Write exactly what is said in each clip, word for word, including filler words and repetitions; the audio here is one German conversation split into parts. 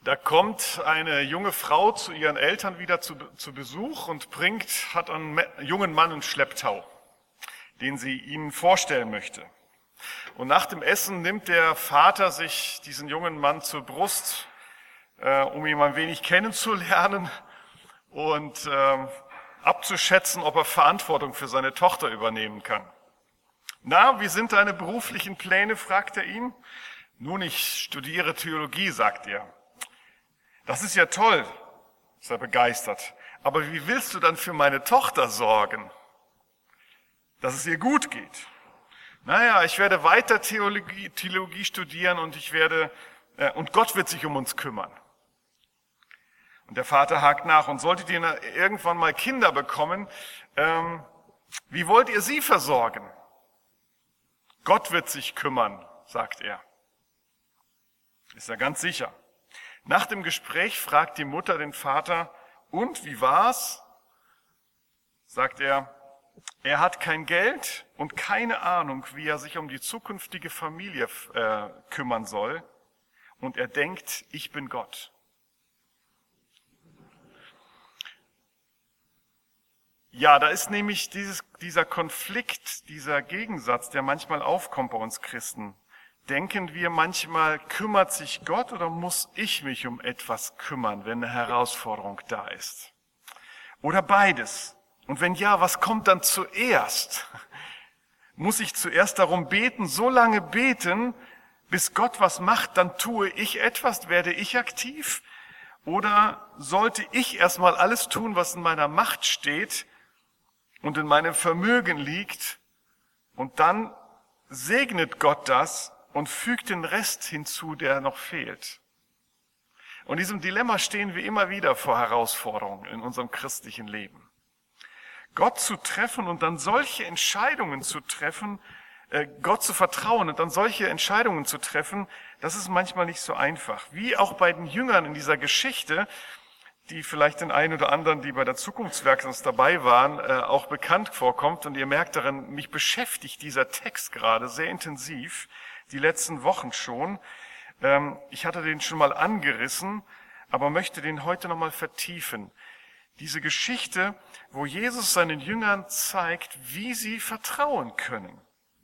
Da kommt eine junge Frau zu ihren Eltern wieder zu, zu Besuch und bringt, hat einen jungen Mann in Schlepptau, den sie ihnen vorstellen möchte. Und nach dem Essen nimmt der Vater sich diesen jungen Mann zur Brust, äh, um ihn ein wenig kennenzulernen und äh, abzuschätzen, ob er Verantwortung für seine Tochter übernehmen kann. Na, wie sind deine beruflichen Pläne, fragt er ihn. Nun, ich studiere Theologie, sagt er. Das ist ja toll, ist er begeistert. Aber wie willst du dann für meine Tochter sorgen, dass es ihr gut geht? Naja, ich werde weiter Theologie, Theologie studieren und ich werde, äh, und Gott wird sich um uns kümmern. Und der Vater hakt nach, und solltet ihr irgendwann mal Kinder bekommen, ähm, wie wollt ihr sie versorgen? Gott wird sich kümmern, sagt er. Ist er ganz sicher. Nach dem Gespräch fragt die Mutter den Vater, und wie war's? Sagt er, er hat kein Geld und keine Ahnung, wie er sich um die zukünftige Familie äh, kümmern soll. Und er denkt, ich bin Gott. Ja, da ist nämlich dieses, dieser Konflikt, dieser Gegensatz, der manchmal aufkommt bei uns Christen. Denken wir manchmal, kümmert sich Gott oder muss ich mich um etwas kümmern, wenn eine Herausforderung da ist? Oder beides? Und wenn ja, was kommt dann zuerst? Muss ich zuerst darum beten, so lange beten, bis Gott was macht, dann tue ich etwas, werde ich aktiv? Oder sollte ich erstmal alles tun, was in meiner Macht steht und in meinem Vermögen liegt, und dann segnet Gott das und fügt den Rest hinzu, der noch fehlt? Und diesem Dilemma stehen wir immer wieder vor Herausforderungen in unserem christlichen Leben. Gott zu treffen und dann solche Entscheidungen zu treffen, äh, Gott zu vertrauen und dann solche Entscheidungen zu treffen, das ist manchmal nicht so einfach. Wie auch bei den Jüngern in dieser Geschichte, die vielleicht den einen oder anderen, die bei der Zukunftswerkstatt dabei waren, äh, auch bekannt vorkommt. Und ihr merkt darin, mich beschäftigt dieser Text gerade sehr intensiv, die letzten Wochen schon. Ähm, ich hatte den schon mal angerissen, aber möchte den heute nochmal vertiefen. Diese Geschichte, wo Jesus seinen Jüngern zeigt, wie sie vertrauen können.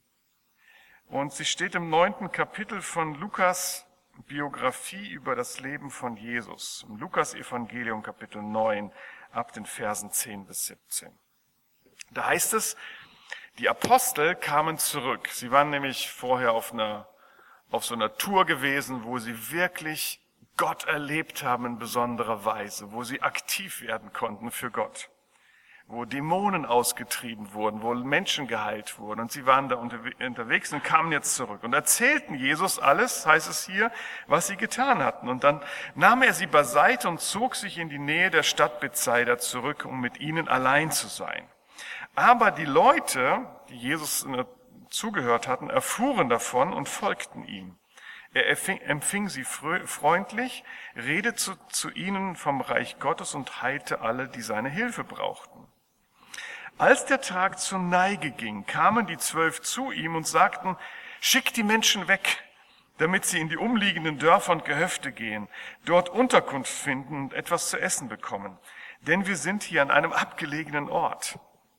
Und sie steht im neunten Kapitel von Lukas Biografie über das Leben von Jesus. Im Lukas-Evangelium Kapitel neun, ab den Versen zehn bis siebzehn. Da heißt es, die Apostel kamen zurück. Sie waren nämlich vorher auf einer, auf so einer Tour gewesen, wo sie wirklich Gott erlebt haben in besonderer Weise, wo sie aktiv werden konnten für Gott, wo Dämonen ausgetrieben wurden, wo Menschen geheilt wurden. Und sie waren da unterwegs und kamen jetzt zurück und erzählten Jesus alles, heißt es hier, was sie getan hatten. Und dann nahm er sie beiseite und zog sich in die Nähe der Stadt Bethsaida zurück, um mit ihnen allein zu sein. Aber die Leute, die Jesus zugehört hatten, erfuhren davon und folgten ihm. Er empfing sie freundlich, redete zu, zu ihnen vom Reich Gottes und heilte alle, die seine Hilfe brauchten. Als der Tag zur Neige ging, kamen die Zwölf zu ihm und sagten, schickt die Menschen weg, damit sie in die umliegenden Dörfer und Gehöfte gehen, dort Unterkunft finden und etwas zu essen bekommen. Denn wir sind hier an einem abgelegenen Ort.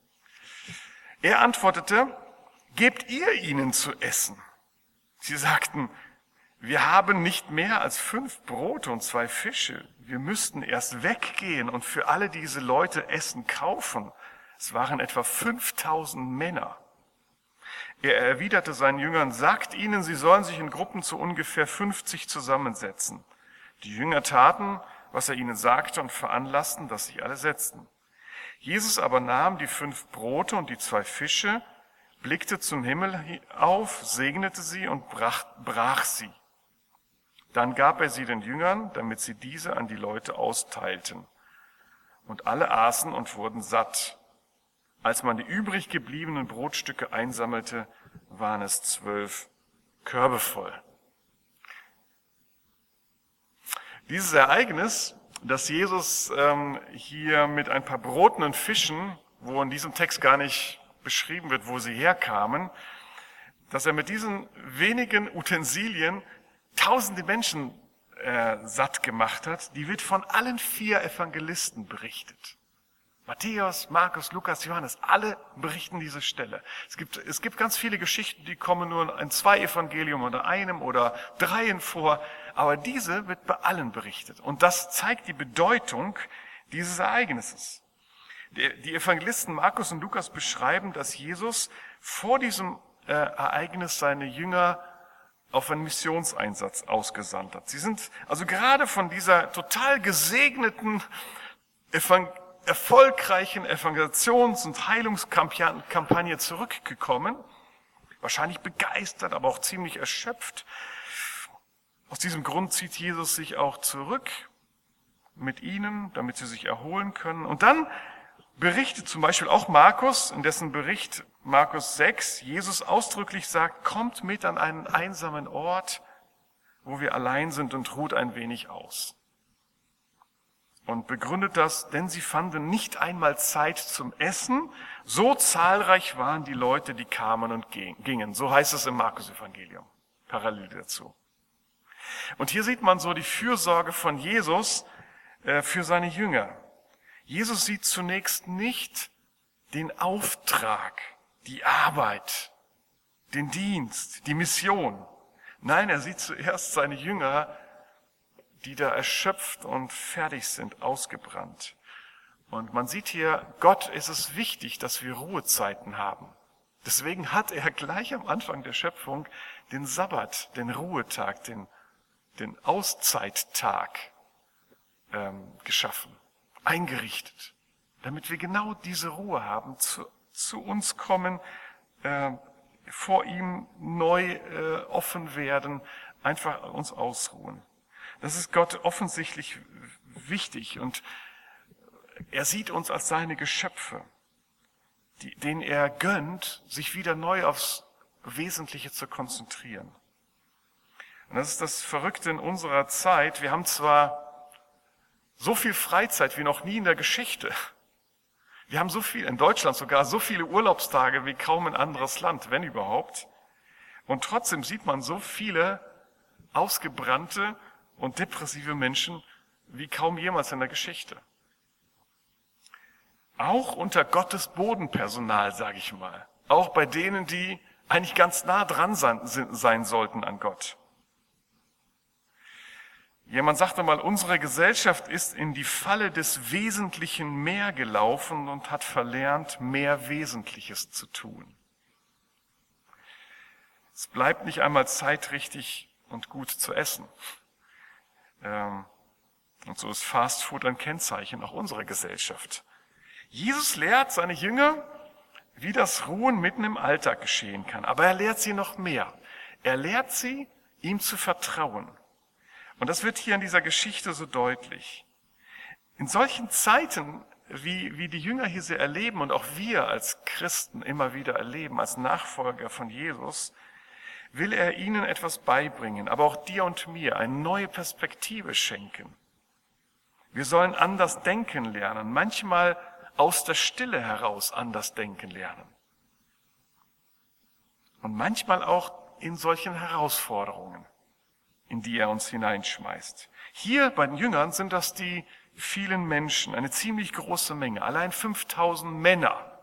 Er antwortete, gebt ihr ihnen zu essen. Sie sagten, wir haben nicht mehr als fünf Brote und zwei Fische. Wir müssten erst weggehen und für alle diese Leute Essen kaufen. Es waren etwa fünftausend Männer. Er erwiderte seinen Jüngern, sagt ihnen, sie sollen sich in Gruppen zu ungefähr fünfzig zusammensetzen. Die Jünger taten, was er ihnen sagte, und veranlassten, dass sich alle setzten. Jesus aber nahm die fünf Brote und die zwei Fische, blickte zum Himmel auf, segnete sie und brach, brach sie. Dann gab er sie den Jüngern, damit sie diese an die Leute austeilten. Und alle aßen und wurden satt. Als man die übrig gebliebenen Brotstücke einsammelte, waren es zwölf Körbe voll. Dieses Ereignis, dass Jesus ähm, hier mit ein paar Broten und Fischen, wo in diesem Text gar nicht beschrieben wird, wo sie herkamen, dass er mit diesen wenigen Utensilien tausende Menschen äh, satt gemacht hat, die wird von allen vier Evangelisten berichtet. Matthäus, Markus, Lukas, Johannes, alle berichten diese Stelle. Es gibt, es gibt ganz viele Geschichten, die kommen nur in zwei Evangelien oder einem oder dreien vor, aber diese wird bei allen berichtet. Und das zeigt die Bedeutung dieses Ereignisses. Die, die Evangelisten Markus und Lukas beschreiben, dass Jesus vor diesem äh, Ereignis seine Jünger auf einen Missionseinsatz ausgesandt hat. Sie sind also gerade von dieser total gesegneten Evangelisation, erfolgreichen Evangelisations- und Heilungskampagne zurückgekommen, wahrscheinlich begeistert, aber auch ziemlich erschöpft. Aus diesem Grund zieht Jesus sich auch zurück mit ihnen, damit sie sich erholen können. Und dann berichtet zum Beispiel auch Markus, in dessen Bericht Markus sechs, Jesus ausdrücklich sagt, kommt mit an einen einsamen Ort, wo wir allein sind und ruht ein wenig aus. Und begründet das, denn sie fanden nicht einmal Zeit zum Essen, so zahlreich waren die Leute, die kamen und gingen. So heißt es im Markus-Evangelium, parallel dazu. Und hier sieht man so die Fürsorge von Jesus äh, für seine Jünger. Jesus sieht zunächst nicht den Auftrag, die Arbeit, den Dienst, die Mission. Nein, er sieht zuerst seine Jünger, die da erschöpft und fertig sind, ausgebrannt. Und man sieht hier, Gott ist es wichtig, dass wir Ruhezeiten haben. Deswegen hat er gleich am Anfang der Schöpfung den Sabbat, den Ruhetag, den, den Auszeittag ähm, geschaffen, eingerichtet, damit wir genau diese Ruhe haben, zu, zu uns kommen, äh, vor ihm neu äh, offen werden, einfach uns ausruhen. Das ist Gott offensichtlich wichtig und er sieht uns als seine Geschöpfe, die, denen er gönnt, sich wieder neu aufs Wesentliche zu konzentrieren. Und das ist das Verrückte in unserer Zeit. Wir haben zwar so viel Freizeit wie noch nie in der Geschichte. Wir haben so viel, in Deutschland sogar so viele Urlaubstage wie kaum ein anderes Land, wenn überhaupt. Und trotzdem sieht man so viele ausgebrannte und depressive Menschen wie kaum jemals in der Geschichte. Auch unter Gottes Bodenpersonal, sage ich mal. Auch bei denen, die eigentlich ganz nah dran sein, sein sollten an Gott. Jemand sagte mal, unsere Gesellschaft ist in die Falle des Wesentlichen mehr gelaufen und hat verlernt, mehr Wesentliches zu tun. Es bleibt nicht einmal Zeit, richtig und gut zu essen. Und so ist Fast Food ein Kennzeichen auch unserer Gesellschaft. Jesus lehrt seine Jünger, wie das Ruhen mitten im Alltag geschehen kann. Aber er lehrt sie noch mehr. Er lehrt sie, ihm zu vertrauen. Und das wird hier in dieser Geschichte so deutlich. In solchen Zeiten, wie, wie die Jünger hier sie erleben und auch wir als Christen immer wieder erleben, als Nachfolger von Jesus, will er ihnen etwas beibringen, aber auch dir und mir eine neue Perspektive schenken. Wir sollen anders denken lernen, manchmal aus der Stille heraus anders denken lernen. Und manchmal auch in solchen Herausforderungen, in die er uns hineinschmeißt. Hier bei den Jüngern sind das die vielen Menschen, eine ziemlich große Menge, allein fünftausend Männer.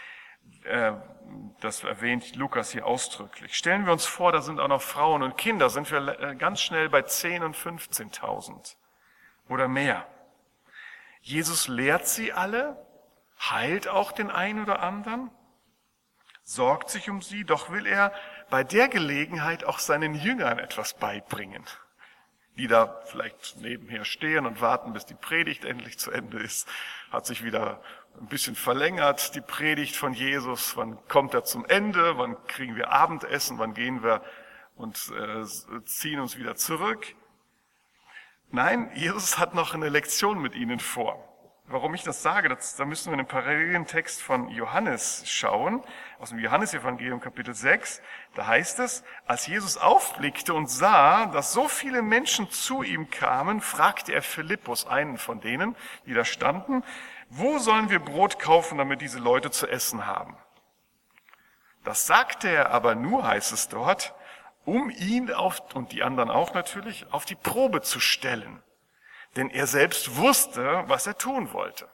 Das erwähnt Lukas hier ausdrücklich. Stellen wir uns vor, da sind auch noch Frauen und Kinder, sind wir ganz schnell bei zehntausend und fünfzehntausend oder mehr. Jesus lehrt sie alle, heilt auch den einen oder anderen, sorgt sich um sie, doch will er bei der Gelegenheit auch seinen Jüngern etwas beibringen, die da vielleicht nebenher stehen und warten, bis die Predigt endlich zu Ende ist. Hat sich wieder ein bisschen verlängert, die Predigt von Jesus. Wann kommt er zum Ende? Wann kriegen wir Abendessen? Wann gehen wir und äh, ziehen uns wieder zurück? Nein, Jesus hat noch eine Lektion mit ihnen vor. Warum ich das sage, das, da müssen wir in den parallelen Text von Johannes schauen, aus dem Johannesevangelium Kapitel sechs. Da heißt es, als Jesus aufblickte und sah, dass so viele Menschen zu ihm kamen, fragte er Philippus, einen von denen, die da standen, wo sollen wir Brot kaufen, damit diese Leute zu essen haben? Das sagte er aber nur, heißt es dort, um ihn auf, und die anderen auch natürlich, auf die Probe zu stellen. Denn er selbst wusste, was er tun wollte.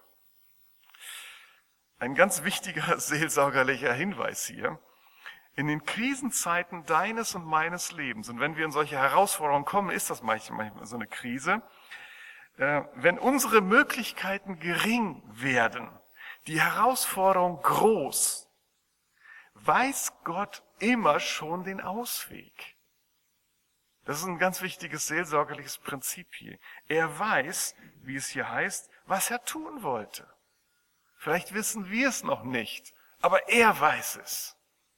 Ein ganz wichtiger seelsorgerlicher Hinweis hier. In den Krisenzeiten deines und meines Lebens, und wenn wir in solche Herausforderungen kommen, ist das manchmal so eine Krise, äh, wenn unsere Möglichkeiten gering werden, die Herausforderung groß, weiß Gott immer schon den Ausweg. Das ist ein ganz wichtiges seelsorgerliches Prinzip hier. Er weiß, wie es hier heißt, was er tun wollte. Vielleicht wissen wir es noch nicht, aber er weiß es.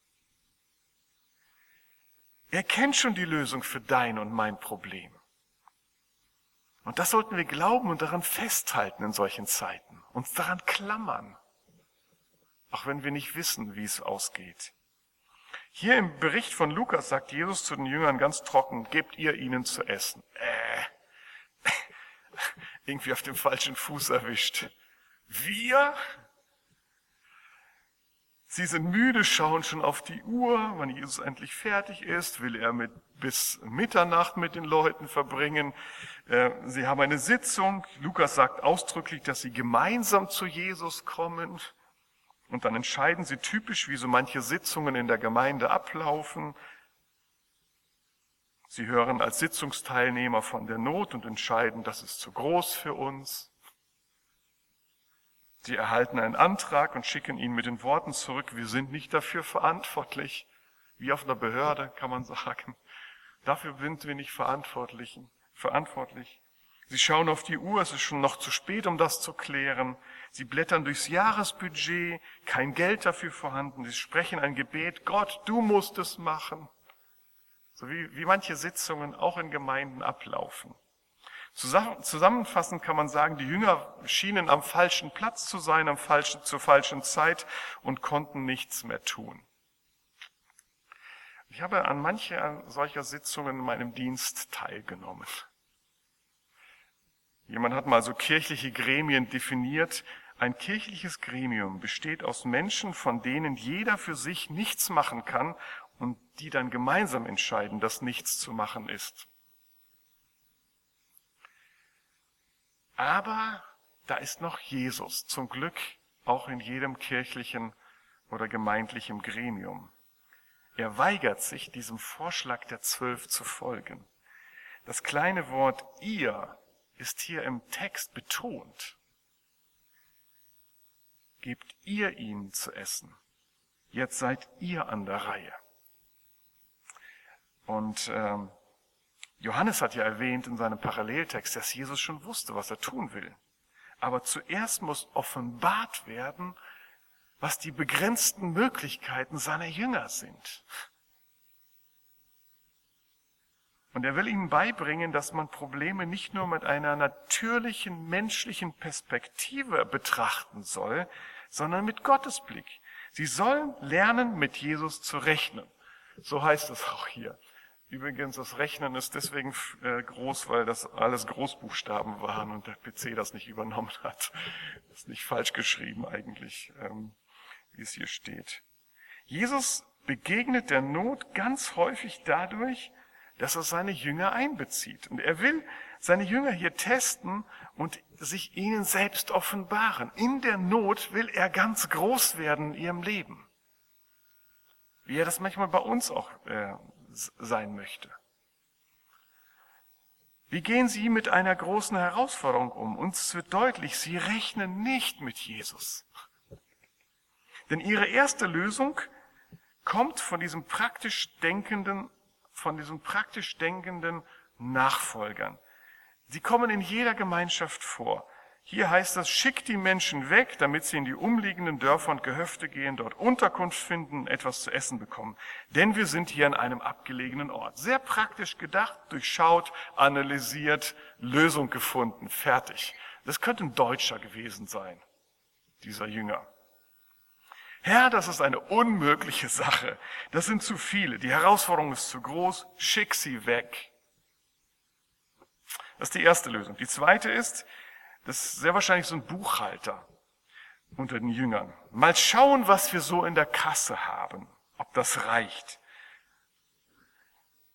Er kennt schon die Lösung für dein und mein Problem. Und das sollten wir glauben und daran festhalten in solchen Zeiten. Uns daran klammern. Auch wenn wir nicht wissen, wie es ausgeht. Hier im Bericht von Lukas sagt Jesus zu den Jüngern ganz trocken, gebt ihr ihnen zu essen. Äh, irgendwie auf dem falschen Fuß erwischt. Wir? Sie sind müde, schauen schon auf die Uhr, wann Jesus endlich fertig ist, will er mit bis Mitternacht mit den Leuten verbringen. Sie haben eine Sitzung. Lukas sagt ausdrücklich, dass sie gemeinsam zu Jesus kommen. Und dann entscheiden sie typisch, wie so manche Sitzungen in der Gemeinde ablaufen. Sie hören als Sitzungsteilnehmer von der Not und entscheiden, das ist zu groß für uns. Sie erhalten einen Antrag und schicken ihn mit den Worten zurück, wir sind nicht dafür verantwortlich. Wie auf einer Behörde, kann man sagen. Dafür sind wir nicht verantwortlich. verantwortlich. Sie schauen auf die Uhr, es ist schon noch zu spät, um das zu klären. Sie blättern durchs Jahresbudget, kein Geld dafür vorhanden. Sie sprechen ein Gebet, Gott, du musst es machen. So wie, wie manche Sitzungen auch in Gemeinden ablaufen. Zusammenfassend kann man sagen, die Jünger schienen am falschen Platz zu sein, am falschen, zur falschen Zeit und konnten nichts mehr tun. Ich habe an mancher solcher Sitzungen in meinem Dienst teilgenommen. Jemand hat mal so kirchliche Gremien definiert. Ein kirchliches Gremium besteht aus Menschen, von denen jeder für sich nichts machen kann und die dann gemeinsam entscheiden, dass nichts zu machen ist. Aber da ist noch Jesus, zum Glück auch in jedem kirchlichen oder gemeindlichen Gremium. Er weigert sich, diesem Vorschlag der Zwölf zu folgen. Das kleine Wort ihr ist hier im Text betont. Gebt ihr ihnen zu essen. Jetzt seid ihr an der Reihe. Und ähm, Johannes hat ja erwähnt in seinem Paralleltext, dass Jesus schon wusste, was er tun will. Aber zuerst muss offenbart werden, was die begrenzten Möglichkeiten seiner Jünger sind. Und er will ihnen beibringen, dass man Probleme nicht nur mit einer natürlichen, menschlichen Perspektive betrachten soll, sondern mit Gottes Blick. Sie sollen lernen, mit Jesus zu rechnen. So heißt es auch hier. Übrigens, das Rechnen ist deswegen groß, weil das alles Großbuchstaben waren und der P C das nicht übernommen hat. Das ist nicht falsch geschrieben eigentlich, wie es hier steht. Jesus begegnet der Not ganz häufig dadurch, dass er seine Jünger einbezieht. Und er will seine Jünger hier testen und sich ihnen selbst offenbaren. In der Not will er ganz groß werden in ihrem Leben. Wie er das manchmal bei uns auch äh, sein möchte. Wie gehen Sie mit einer großen Herausforderung um? Uns wird deutlich, Sie rechnen nicht mit Jesus. Denn Ihre erste Lösung kommt von diesem praktisch denkenden, von diesen praktisch denkenden Nachfolgern. Sie kommen in jeder Gemeinschaft vor. Hier heißt das, schickt die Menschen weg, damit sie in die umliegenden Dörfer und Gehöfte gehen, dort Unterkunft finden, etwas zu essen bekommen. Denn wir sind hier an einem abgelegenen Ort. Sehr praktisch gedacht, durchschaut, analysiert, Lösung gefunden, fertig. Das könnte ein Deutscher gewesen sein, dieser Jünger. Herr, das ist eine unmögliche Sache. Das sind zu viele. Die Herausforderung ist zu groß. Schick sie weg. Das ist die erste Lösung. Die zweite ist, das ist sehr wahrscheinlich so ein Buchhalter unter den Jüngern. Mal schauen, was wir so in der Kasse haben, ob das reicht.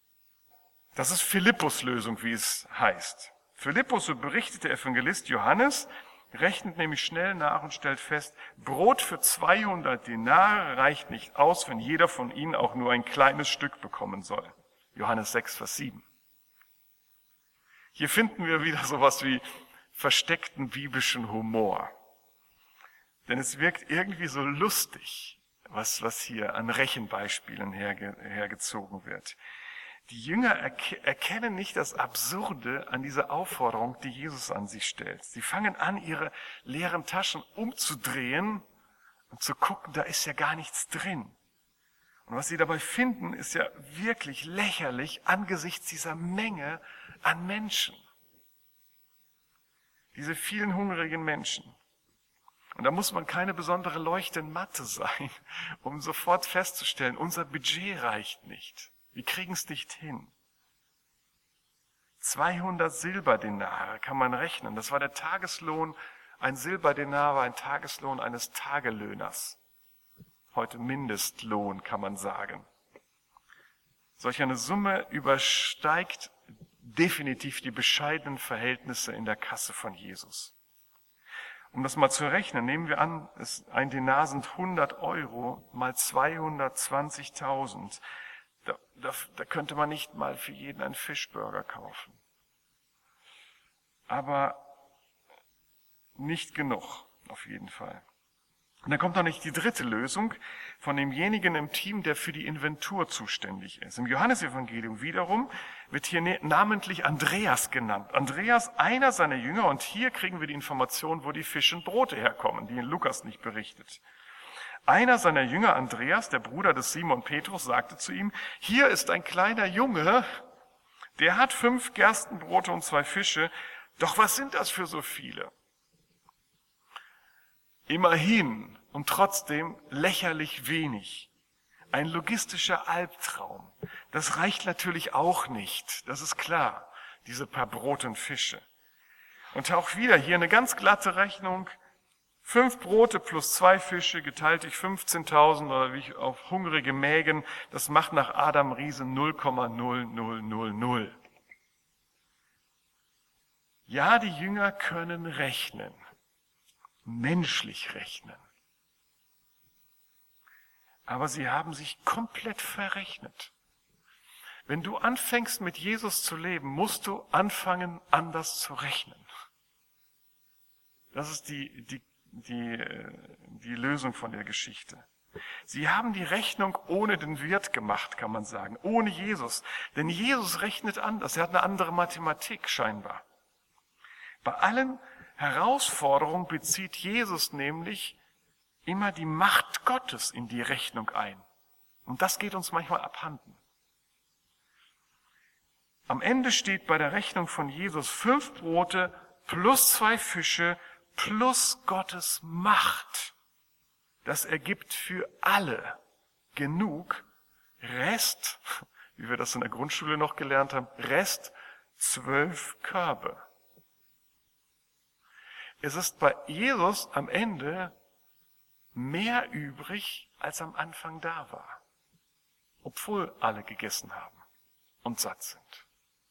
Das ist Philippus' Lösung, wie es heißt. Philippus, so berichtet der Evangelist Johannes, rechnet nämlich schnell nach und stellt fest, Brot für zweihundert Denare reicht nicht aus, wenn jeder von ihnen auch nur ein kleines Stück bekommen soll. Johannes sechs, Vers sieben. Hier finden wir wieder sowas wie versteckten biblischen Humor. Denn es wirkt irgendwie so lustig, was, was hier an Rechenbeispielen herge, hergezogen wird. Die Jünger erke, erkennen nicht das Absurde an dieser Aufforderung, die Jesus an sie stellt. Sie fangen an, ihre leeren Taschen umzudrehen und zu gucken, da ist ja gar nichts drin. Und was sie dabei finden, ist ja wirklich lächerlich angesichts dieser Menge an Menschen. Diese vielen hungrigen Menschen. Und da muss man keine besondere leuchtende Matte sein, um sofort festzustellen, unser Budget reicht nicht. Wir kriegen es nicht hin. zweihundert Silberdenare kann man rechnen. Das war der Tageslohn. Ein Silberdenar war ein Tageslohn eines Tagelöhners. Heute Mindestlohn, kann man sagen. Solch eine Summe übersteigt definitiv die bescheidenen Verhältnisse in der Kasse von Jesus. Um das mal zu rechnen, nehmen wir an, ein Denar sind hundert Euro mal zweihundertzwanzigtausend. Da, da, da könnte man nicht mal für jeden einen Fischburger kaufen. Aber nicht genug, auf jeden Fall. Und dann kommt noch nicht die dritte Lösung von demjenigen im Team, der für die Inventur zuständig ist. Im Johannesevangelium wiederum wird hier namentlich Andreas genannt. Andreas, einer seiner Jünger, und hier kriegen wir die Information, wo die Fische und Brote herkommen, die in Lukas nicht berichtet. Einer seiner Jünger, Andreas, der Bruder des Simon Petrus, sagte zu ihm, hier ist ein kleiner Junge, der hat fünf Gerstenbrote und zwei Fische, doch was sind das für so viele? Immerhin und trotzdem lächerlich wenig. Ein logistischer Albtraum. Das reicht natürlich auch nicht, das ist klar, diese paar Brote und Fische. Und auch wieder hier eine ganz glatte Rechnung. Fünf Brote plus zwei Fische geteilt durch fünfzehntausend oder wie ich auf hungrige Mägen, das macht nach Adam Riese null Komma null null null null. Ja, die Jünger können rechnen, menschlich rechnen. Aber sie haben sich komplett verrechnet. Wenn du anfängst mit Jesus zu leben, musst du anfangen, anders zu rechnen. Das ist die, die, die, die Lösung von der Geschichte. Sie haben die Rechnung ohne den Wirt gemacht, kann man sagen, ohne Jesus. Denn Jesus rechnet anders, er hat eine andere Mathematik scheinbar. Bei allen Herausforderungen bezieht Jesus nämlich immer die Macht Gottes in die Rechnung ein. Und das geht uns manchmal abhanden. Am Ende steht bei der Rechnung von Jesus fünf Brote plus zwei Fische plus Gottes Macht. Das ergibt für alle genug Rest, wie wir das in der Grundschule noch gelernt haben, Rest zwölf Körbe. Es ist bei Jesus am Ende mehr übrig, als am Anfang da war, obwohl alle gegessen haben und satt sind.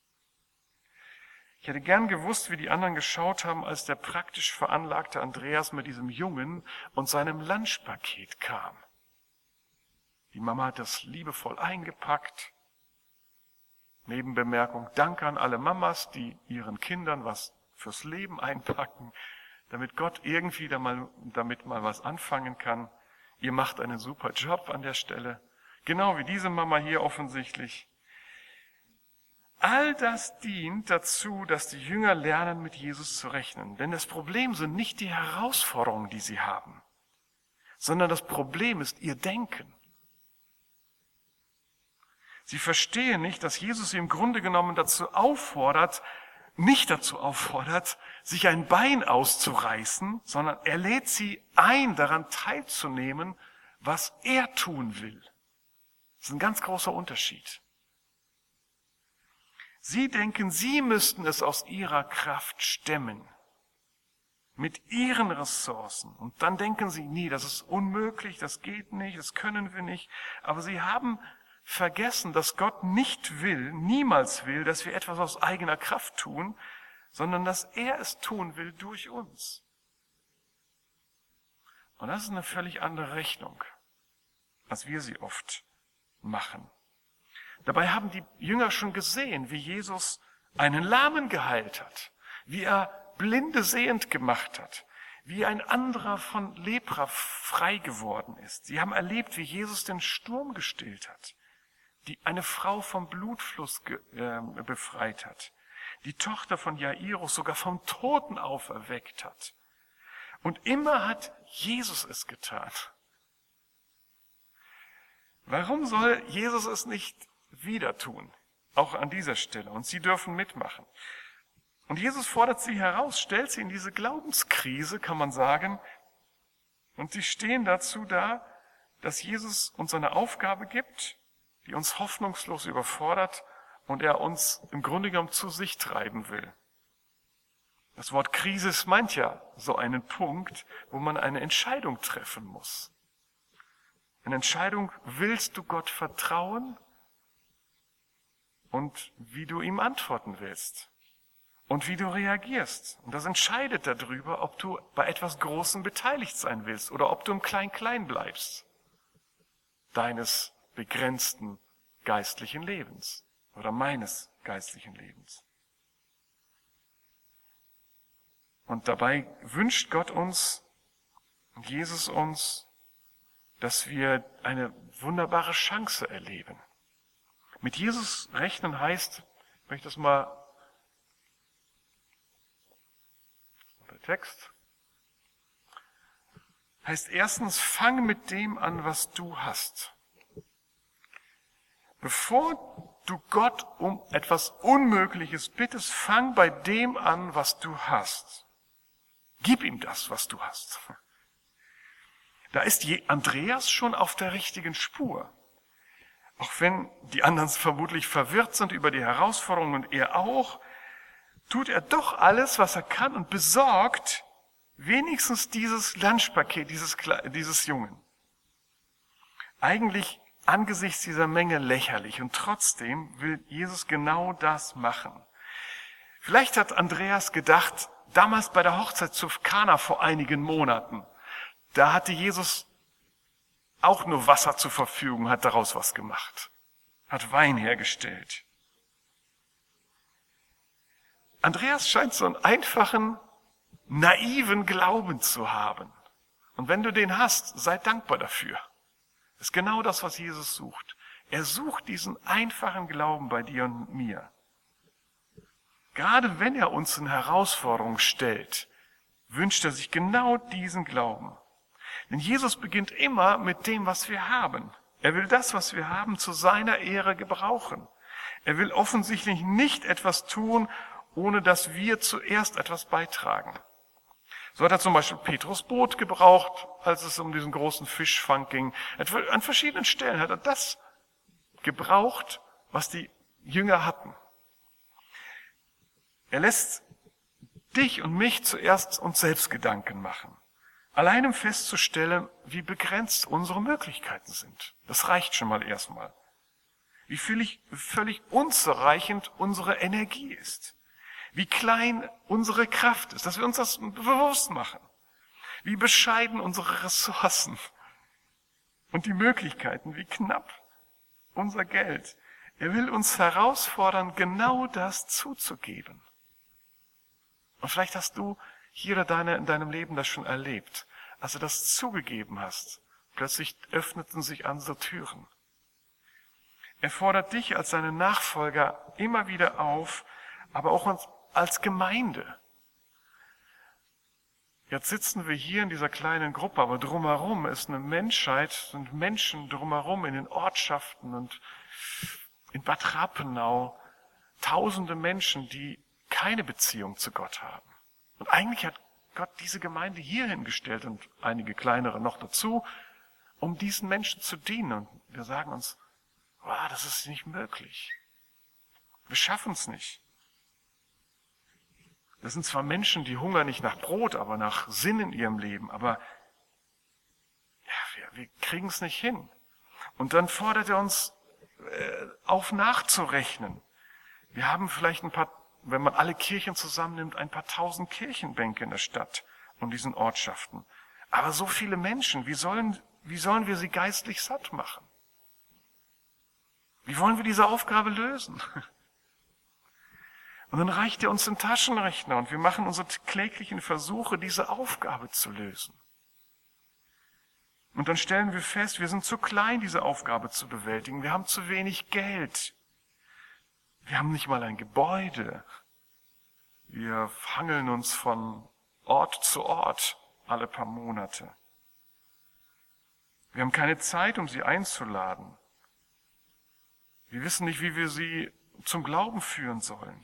Ich hätte gern gewusst, wie die anderen geschaut haben, als der praktisch veranlagte Andreas mit diesem Jungen und seinem Lunchpaket kam. Die Mama hat das liebevoll eingepackt. Nebenbemerkung, danke an alle Mamas, die ihren Kindern was fürs Leben einpacken, damit Gott irgendwie da mal, damit mal was anfangen kann. Ihr macht einen super Job an der Stelle. Genau wie diese Mama hier offensichtlich. All das dient dazu, dass die Jünger lernen, mit Jesus zu rechnen. Denn das Problem sind nicht die Herausforderungen, die sie haben, sondern das Problem ist ihr Denken. Sie verstehen nicht, dass Jesus sie im Grunde genommen dazu auffordert, nicht dazu auffordert, sich ein Bein auszureißen, sondern er lädt sie ein, daran teilzunehmen, was er tun will. Das ist ein ganz großer Unterschied. Sie denken, sie müssten es aus ihrer Kraft stemmen, mit ihren Ressourcen. Und dann denken sie, nee, das ist unmöglich, das geht nicht, das können wir nicht. Aber sie haben vergessen, dass Gott nicht will, niemals will, dass wir etwas aus eigener Kraft tun, sondern dass er es tun will durch uns. Und das ist eine völlig andere Rechnung, als wir sie oft machen. Dabei haben die Jünger schon gesehen, wie Jesus einen Lahmen geheilt hat, wie er Blinde sehend gemacht hat, wie ein anderer von Lepra frei geworden ist. Sie haben erlebt, wie Jesus den Sturm gestillt hat, die eine Frau vom Blutfluss ge, äh, befreit hat, die Tochter von Jairus sogar vom Toten auferweckt hat. Und immer hat Jesus es getan. Warum soll Jesus es nicht wieder tun? Auch an dieser Stelle. Und sie dürfen mitmachen. Und Jesus fordert sie heraus, stellt sie in diese Glaubenskrise, kann man sagen. Und sie stehen dazu da, dass Jesus uns eine Aufgabe gibt, die uns hoffnungslos überfordert und er uns im Grunde genommen zu sich treiben will. Das Wort Krise meint ja so einen Punkt, wo man eine Entscheidung treffen muss. Eine Entscheidung, willst du Gott vertrauen und wie du ihm antworten willst und wie du reagierst. Und das entscheidet darüber, ob du bei etwas Großem beteiligt sein willst oder ob du im Klein-Klein bleibst, deines begrenzten geistlichen Lebens oder meines geistlichen Lebens. Und dabei wünscht Gott uns und Jesus uns, dass wir eine wunderbare Chance erleben. Mit Jesus rechnen heißt, ich möchte das mal, der Text, heißt erstens, fang mit dem an, was du hast. Bevor du Gott um etwas Unmögliches bittest, fang bei dem an, was du hast. Gib ihm das, was du hast. Da ist Andreas schon auf der richtigen Spur. Auch wenn die anderen vermutlich verwirrt sind über die Herausforderungen und er auch, tut er doch alles, was er kann und besorgt wenigstens dieses Lunchpaket dieses, dieses Jungen. Eigentlich angesichts dieser Menge lächerlich und trotzdem will Jesus genau das machen. Vielleicht hat Andreas gedacht, damals bei der Hochzeit zu Kana vor einigen Monaten, da hatte Jesus auch nur Wasser zur Verfügung, hat daraus was gemacht, hat Wein hergestellt. Andreas scheint so einen einfachen, naiven Glauben zu haben. Und wenn du den hast, sei dankbar dafür. Das ist genau das, was Jesus sucht. Er sucht diesen einfachen Glauben bei dir und mir. Gerade wenn er uns in Herausforderungen stellt, wünscht er sich genau diesen Glauben. Denn Jesus beginnt immer mit dem, was wir haben. Er will das, was wir haben, zu seiner Ehre gebrauchen. Er will offensichtlich nicht etwas tun, ohne dass wir zuerst etwas beitragen. So hat er zum Beispiel Petrus Boot gebraucht, als es um diesen großen Fischfang ging. An verschiedenen Stellen hat er das gebraucht, was die Jünger hatten. Er lässt dich und mich zuerst uns selbst Gedanken machen. Allein um festzustellen, wie begrenzt unsere Möglichkeiten sind. Das reicht schon mal erstmal. Wie völlig, völlig unzureichend unsere Energie ist. Wie klein unsere Kraft ist, dass wir uns das bewusst machen. Wie bescheiden unsere Ressourcen und die Möglichkeiten, wie knapp unser Geld. Er will uns herausfordern, genau das zuzugeben. Und vielleicht hast du hier oder deine, in deinem Leben das schon erlebt. Als du das zugegeben hast, plötzlich öffneten sich andere Türen. Er fordert dich als seine Nachfolger immer wieder auf, aber auch uns als Gemeinde. Jetzt sitzen wir hier in dieser kleinen Gruppe, aber drumherum ist eine Menschheit, sind Menschen drumherum in den Ortschaften und in Bad Rappenau, tausende Menschen, die keine Beziehung zu Gott haben. Und eigentlich hat Gott diese Gemeinde hier hingestellt und einige kleinere noch dazu, um diesen Menschen zu dienen. Und wir sagen uns, wow, das ist nicht möglich. Wir schaffen es nicht. Das sind zwar Menschen, die hungern nicht nach Brot, aber nach Sinn in ihrem Leben. Aber ja, wir, wir kriegen es nicht hin. Und dann fordert er uns äh, auf nachzurechnen. Wir haben vielleicht ein paar, wenn man alle Kirchen zusammennimmt, ein paar tausend Kirchenbänke in der Stadt und diesen Ortschaften. Aber so viele Menschen, wie sollen, wie sollen wir sie geistlich satt machen? Wie wollen wir diese Aufgabe lösen? Und dann reicht er uns den Taschenrechner und wir machen unsere kläglichen Versuche, diese Aufgabe zu lösen. Und dann stellen wir fest, wir sind zu klein, diese Aufgabe zu bewältigen. Wir haben zu wenig Geld. Wir haben nicht mal ein Gebäude. Wir hangeln uns von Ort zu Ort alle paar Monate. Wir haben keine Zeit, um sie einzuladen. Wir wissen nicht, wie wir sie zum Glauben führen sollen.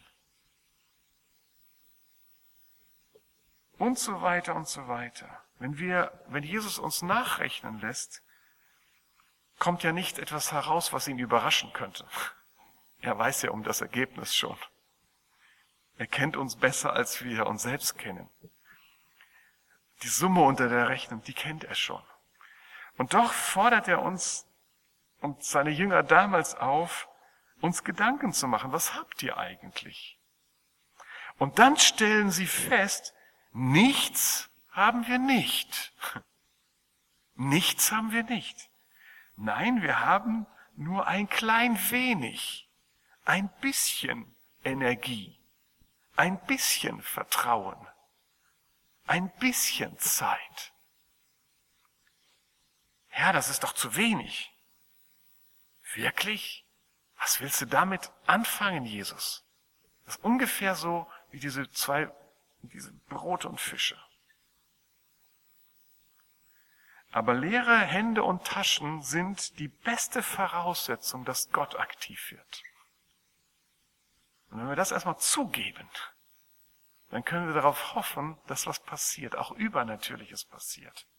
Und so weiter und so weiter. Wenn wir, wenn Jesus uns nachrechnen lässt, kommt ja nicht etwas heraus, was ihn überraschen könnte. Er weiß ja um das Ergebnis schon. Er kennt uns besser, als wir uns selbst kennen. Die Summe unter der Rechnung, die kennt er schon. Und doch fordert er uns und seine Jünger damals auf, uns Gedanken zu machen. Was habt ihr eigentlich? Und dann stellen sie fest, nichts haben wir nicht. Nichts haben wir nicht. Nein, wir haben nur ein klein wenig, ein bisschen Energie, ein bisschen Vertrauen, ein bisschen Zeit. Ja, das ist doch zu wenig. Wirklich? Was willst du damit anfangen, Jesus? Das ist ungefähr so wie diese zwei, diese Brote und Fische. Aber leere Hände und Taschen sind die beste Voraussetzung, dass Gott aktiv wird. Und wenn wir das erstmal zugeben, dann können wir darauf hoffen, dass was passiert, auch Übernatürliches passiert.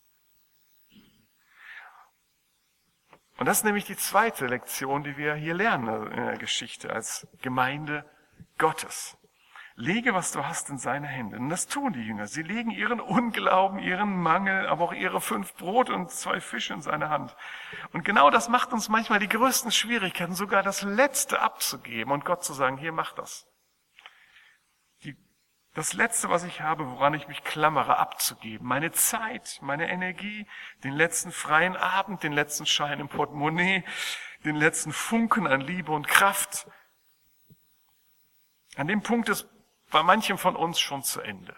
Und das ist nämlich die zweite Lektion, die wir hier lernen in der Geschichte als Gemeinde Gottes. Lege, was du hast, in seine Hände. Und das tun die Jünger. Sie legen ihren Unglauben, ihren Mangel, aber auch ihre fünf Brot und zwei Fische in seine Hand. Und genau das macht uns manchmal die größten Schwierigkeiten, sogar das Letzte abzugeben und Gott zu sagen, hier, mach das. Die, das Letzte, was ich habe, woran ich mich klammere, abzugeben. Meine Zeit, meine Energie, den letzten freien Abend, den letzten Schein im Portemonnaie, den letzten Funken an Liebe und Kraft. An dem Punkt ist bei manchem von uns schon zu Ende.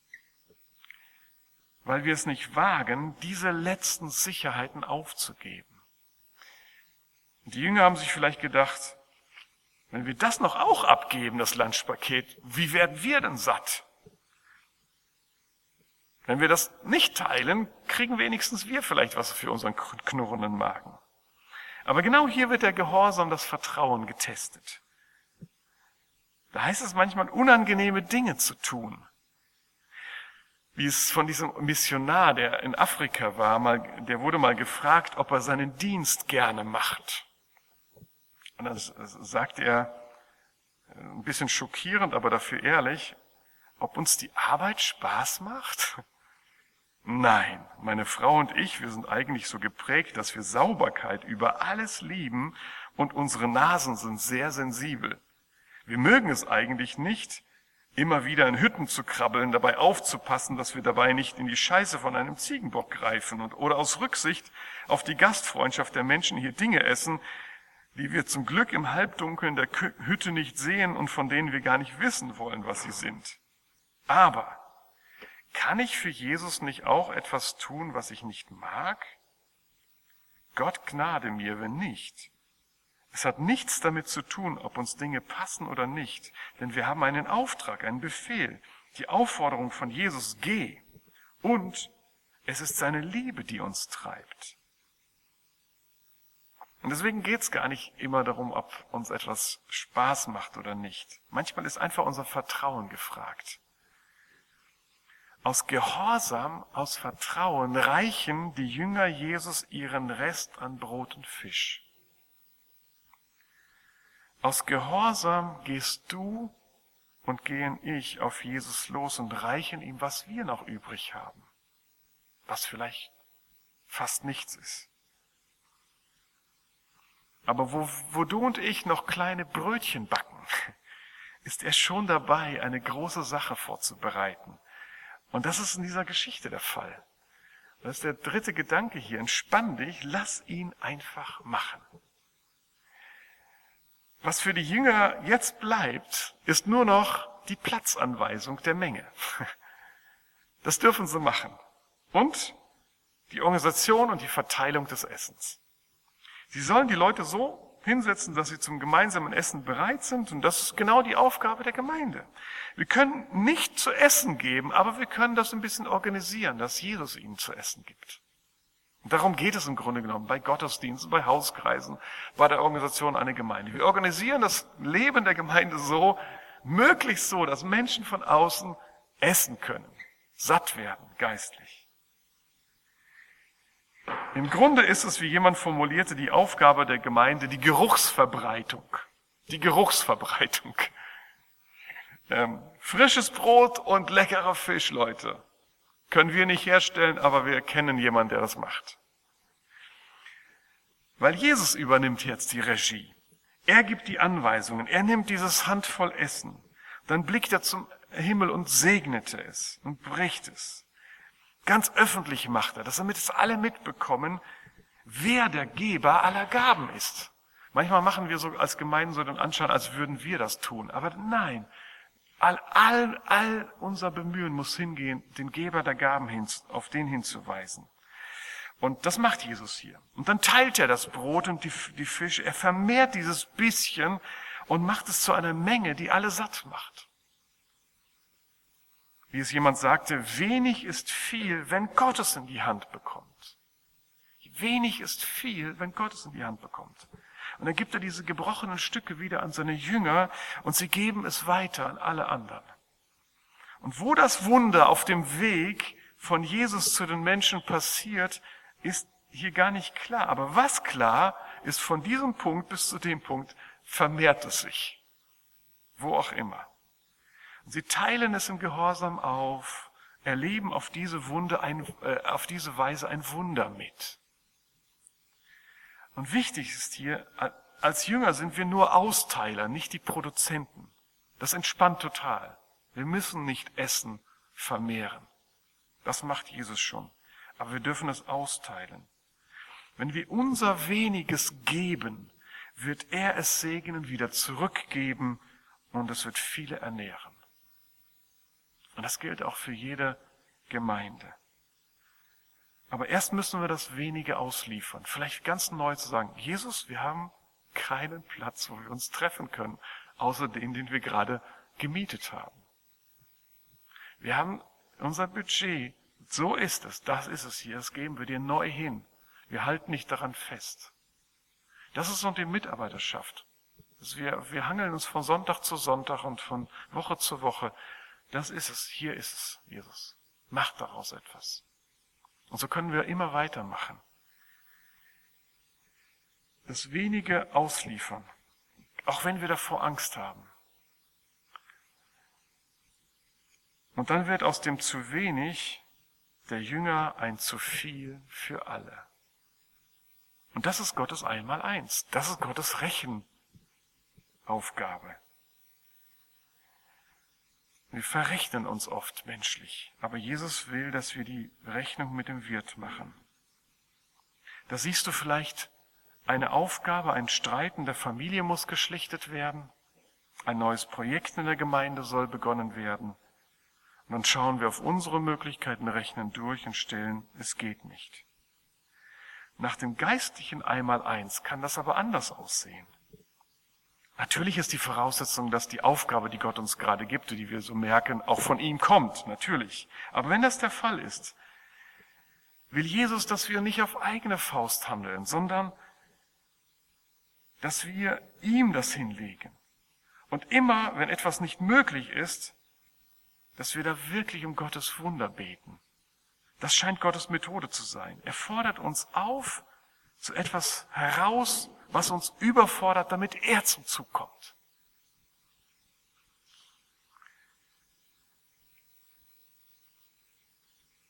Weil wir es nicht wagen, diese letzten Sicherheiten aufzugeben. Und die Jünger haben sich vielleicht gedacht, wenn wir das noch auch abgeben, das Lunchpaket, wie werden wir denn satt? Wenn wir das nicht teilen, kriegen wenigstens wir vielleicht was für unseren knurrenden Magen. Aber genau hier wird der Gehorsam, das Vertrauen getestet. Da heißt es manchmal, unangenehme Dinge zu tun. Wie es von diesem Missionar, der in Afrika war, mal, der wurde mal gefragt, ob er seinen Dienst gerne macht. Und dann sagt er, ein bisschen schockierend, aber dafür ehrlich, ob uns die Arbeit Spaß macht? Nein, meine Frau und ich, wir sind eigentlich so geprägt, dass wir Sauberkeit über alles lieben und unsere Nasen sind sehr sensibel. Wir mögen es eigentlich nicht, immer wieder in Hütten zu krabbeln, dabei aufzupassen, dass wir dabei nicht in die Scheiße von einem Ziegenbock greifen und oder aus Rücksicht auf die Gastfreundschaft der Menschen hier Dinge essen, die wir zum Glück im Halbdunkeln der Hütte nicht sehen und von denen wir gar nicht wissen wollen, was sie sind. Aber kann ich für Jesus nicht auch etwas tun, was ich nicht mag? Gott gnade mir, wenn nicht. Es hat nichts damit zu tun, ob uns Dinge passen oder nicht, denn wir haben einen Auftrag, einen Befehl, die Aufforderung von Jesus, geh. Und es ist seine Liebe, die uns treibt. Und deswegen geht es gar nicht immer darum, ob uns etwas Spaß macht oder nicht. Manchmal ist einfach unser Vertrauen gefragt. Aus Gehorsam, aus Vertrauen reichen die Jünger Jesus ihren Rest an Brot und Fisch. Aus Gehorsam gehst du und gehen ich auf Jesus los und reichen ihm, was wir noch übrig haben, was vielleicht fast nichts ist. Aber wo, wo du und ich noch kleine Brötchen backen, ist er schon dabei, eine große Sache vorzubereiten. Und das ist in dieser Geschichte der Fall. Das ist der dritte Gedanke hier. Entspann dich, lass ihn einfach machen. Was für die Jünger jetzt bleibt, ist nur noch die Platzanweisung der Menge. Das dürfen sie machen. Und die Organisation und die Verteilung des Essens. Sie sollen die Leute so hinsetzen, dass sie zum gemeinsamen Essen bereit sind. Und das ist genau die Aufgabe der Gemeinde. Wir können nicht zu essen geben, aber wir können das ein bisschen organisieren, dass Jesus ihnen zu essen gibt. Und darum geht es im Grunde genommen bei Gottesdiensten, bei Hauskreisen, bei der Organisation einer Gemeinde. Wir organisieren das Leben der Gemeinde so, möglichst so, dass Menschen von außen essen können, satt werden, geistlich. Im Grunde ist es, wie jemand formulierte, die Aufgabe der Gemeinde, die Geruchsverbreitung. Die Geruchsverbreitung. Ähm, frisches Brot und leckerer Fisch, Leute. Können wir nicht herstellen, aber wir kennen jemanden, der das macht. Weil Jesus übernimmt jetzt die Regie. Er gibt die Anweisungen. Er nimmt dieses Handvoll Essen. Dann blickt er zum Himmel und segnete es und bricht es. Ganz öffentlich macht er das, damit es alle mitbekommen, wer der Geber aller Gaben ist. Manchmal machen wir so als Gemeinden so den Anschein, als würden wir das tun. Aber nein, all, all, all unser Bemühen muss hingehen, den Geber der Gaben hin, auf den hinzuweisen. Und das macht Jesus hier. Und dann teilt er das Brot und die, die Fische. Er vermehrt dieses bisschen und macht es zu einer Menge, die alle satt macht. Wie es jemand sagte, wenig ist viel, wenn Gott es in die Hand bekommt. Wenig ist viel, wenn Gott es in die Hand bekommt. Und dann gibt er diese gebrochenen Stücke wieder an seine Jünger und sie geben es weiter an alle anderen. Und wo das Wunder auf dem Weg von Jesus zu den Menschen passiert, ist hier gar nicht klar. Aber was klar ist, von diesem Punkt bis zu dem Punkt vermehrt es sich. Wo auch immer. Sie teilen es im Gehorsam auf, erleben auf diese, Wunder ein, äh, auf diese Weise ein Wunder mit. Und wichtig ist hier, als Jünger sind wir nur Austeiler, nicht die Produzenten. Das entspannt total. Wir müssen nicht Essen vermehren. Das macht Jesus schon. Aber wir dürfen es austeilen. Wenn wir unser Weniges geben, wird er es segnen, wieder zurückgeben und es wird viele ernähren. Und das gilt auch für jede Gemeinde. Aber erst müssen wir das Wenige ausliefern. Vielleicht ganz neu zu sagen, Jesus, wir haben keinen Platz, wo wir uns treffen können, außer den, den wir gerade gemietet haben. Wir haben unser Budget, so ist es, das ist es hier, das geben wir dir neu hin. Wir halten nicht daran fest. Das ist so die Mitarbeiterschaft. Wir, wir hangeln uns von Sonntag zu Sonntag und von Woche zu Woche. Das ist es, hier ist es, Jesus. Mach daraus etwas. Und so können wir immer weitermachen. Das Wenige ausliefern, auch wenn wir davor Angst haben. Und dann wird aus dem zu wenig der Jünger ein zu viel für alle. Und das ist Gottes Einmaleins. Das ist Gottes Rechenaufgabe. Wir verrechnen uns oft menschlich, aber Jesus will, dass wir die Rechnung mit dem Wirt machen. Da siehst du vielleicht eine Aufgabe, ein Streit in der Familie muss geschlichtet werden, ein neues Projekt in der Gemeinde soll begonnen werden. Und dann schauen wir auf unsere Möglichkeiten, rechnen durch und stellen, es geht nicht. Nach dem geistlichen Einmaleins kann das aber anders aussehen. Natürlich ist die Voraussetzung, dass die Aufgabe, die Gott uns gerade gibt, die wir so merken, auch von ihm kommt, natürlich. Aber wenn das der Fall ist, will Jesus, dass wir nicht auf eigene Faust handeln, sondern dass wir ihm das hinlegen. Und immer, wenn etwas nicht möglich ist, dass wir da wirklich um Gottes Wunder beten. Das scheint Gottes Methode zu sein. Er fordert uns auf zu etwas heraus, was uns überfordert, damit er zum Zug kommt.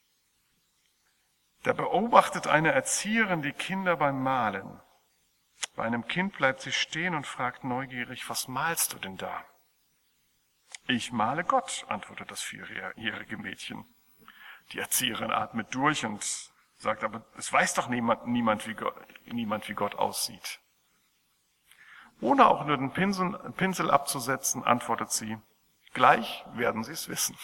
Da beobachtet eine Erzieherin die Kinder beim Malen. Bei einem Kind bleibt sie stehen und fragt neugierig, was malst du denn da? Ich male Gott, antwortet das vierjährige Mädchen. Die Erzieherin atmet durch und sagt, aber es weiß doch niemand, niemand, wie, Gott, niemand wie Gott aussieht. Ohne auch nur den Pinsel, Pinsel abzusetzen, antwortet sie, gleich werden sie es wissen.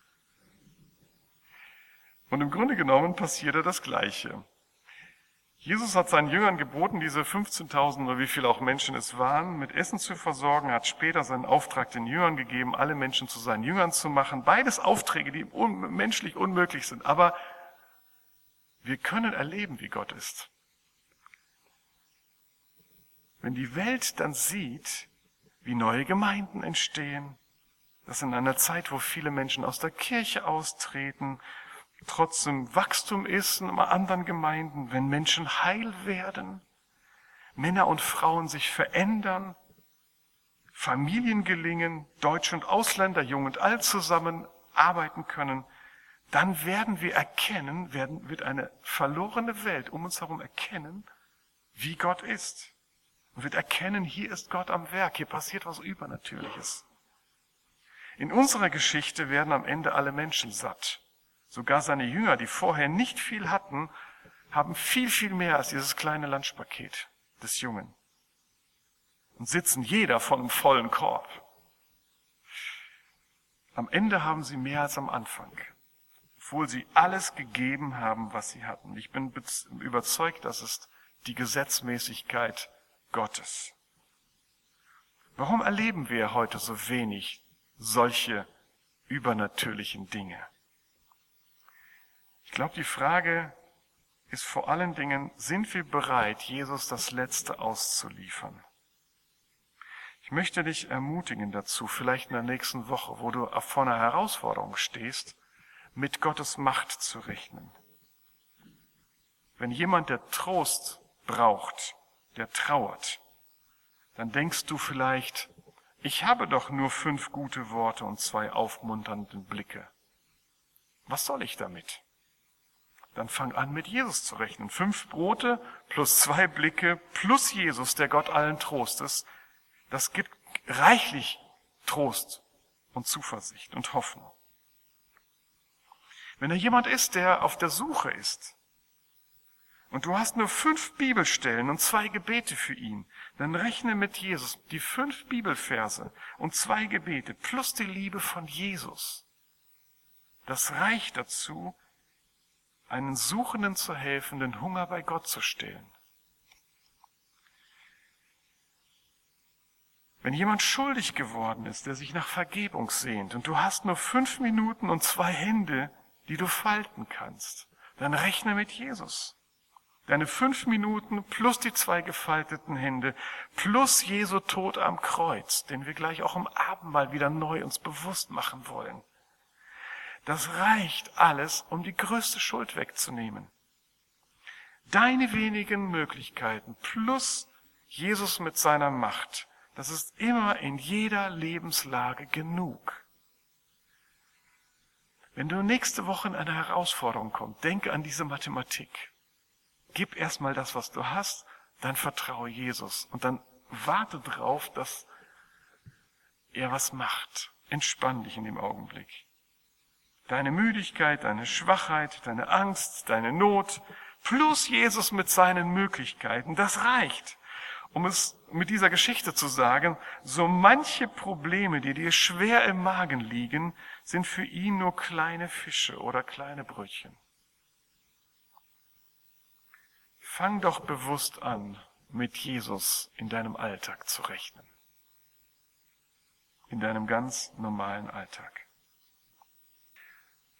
Und im Grunde genommen passierte das Gleiche. Jesus hat seinen Jüngern geboten, diese fünfzehntausend oder wie viele auch Menschen es waren, mit Essen zu versorgen, hat später seinen Auftrag den Jüngern gegeben, alle Menschen zu seinen Jüngern zu machen. Beides Aufträge, die un- menschlich unmöglich sind, aber wir können erleben, wie Gott ist. Wenn die Welt dann sieht, wie neue Gemeinden entstehen, dass in einer Zeit, wo viele Menschen aus der Kirche austreten, trotzdem Wachstum ist in anderen Gemeinden, wenn Menschen heil werden, Männer und Frauen sich verändern, Familien gelingen, Deutsche und Ausländer, jung und alt zusammen arbeiten können, dann werden wir erkennen, werden, wird eine verlorene Welt um uns herum erkennen, wie Gott ist. Und wird erkennen, hier ist Gott am Werk, hier passiert was Übernatürliches. In unserer Geschichte werden am Ende alle Menschen satt. Sogar seine Jünger, die vorher nicht viel hatten, haben viel, viel mehr als dieses kleine Lunchpaket des Jungen. Und sitzen jeder von einem vollen Korb. Am Ende haben sie mehr als am Anfang, obwohl sie alles gegeben haben, was sie hatten. Ich bin überzeugt, das ist die Gesetzmäßigkeit Gottes. Warum erleben wir heute so wenig solche übernatürlichen Dinge? Ich glaube, die Frage ist vor allen Dingen, sind wir bereit, Jesus das Letzte auszuliefern? Ich möchte dich ermutigen dazu, vielleicht in der nächsten Woche, wo du vor einer Herausforderung stehst, mit Gottes Macht zu rechnen. Wenn jemand, der Trost braucht, der trauert, dann denkst du vielleicht, ich habe doch nur fünf gute Worte und zwei aufmunternde Blicke. Was soll ich damit? Dann fang an, mit Jesus zu rechnen. Fünf Brote plus zwei Blicke plus Jesus, der Gott allen Trostes, das gibt reichlich Trost und Zuversicht und Hoffnung. Wenn da jemand ist, der auf der Suche ist, und du hast nur fünf Bibelstellen und zwei Gebete für ihn, dann rechne mit Jesus die fünf Bibelverse und zwei Gebete plus die Liebe von Jesus. Das reicht dazu, einen Suchenden zu helfen, den Hunger bei Gott zu stillen. Wenn jemand schuldig geworden ist, der sich nach Vergebung sehnt, und du hast nur fünf Minuten und zwei Hände, die du falten kannst, dann rechne mit Jesus. Deine fünf Minuten plus die zwei gefalteten Hände plus Jesu Tod am Kreuz, den wir gleich auch im Abendmahl wieder neu uns bewusst machen wollen. Das reicht alles, um die größte Schuld wegzunehmen. Deine wenigen Möglichkeiten plus Jesus mit seiner Macht, das ist immer in jeder Lebenslage genug. Wenn du nächste Woche in eine Herausforderung kommst, denke an diese Mathematik. Gib erstmal das, was du hast, dann vertraue Jesus und dann warte drauf, dass er was macht. Entspann dich in dem Augenblick. Deine Müdigkeit, deine Schwachheit, deine Angst, deine Not, plus Jesus mit seinen Möglichkeiten, das reicht, um es mit dieser Geschichte zu sagen, so manche Probleme, die dir schwer im Magen liegen, sind für ihn nur kleine Fische oder kleine Brötchen. Fang doch bewusst an, mit Jesus in deinem Alltag zu rechnen. In deinem ganz normalen Alltag.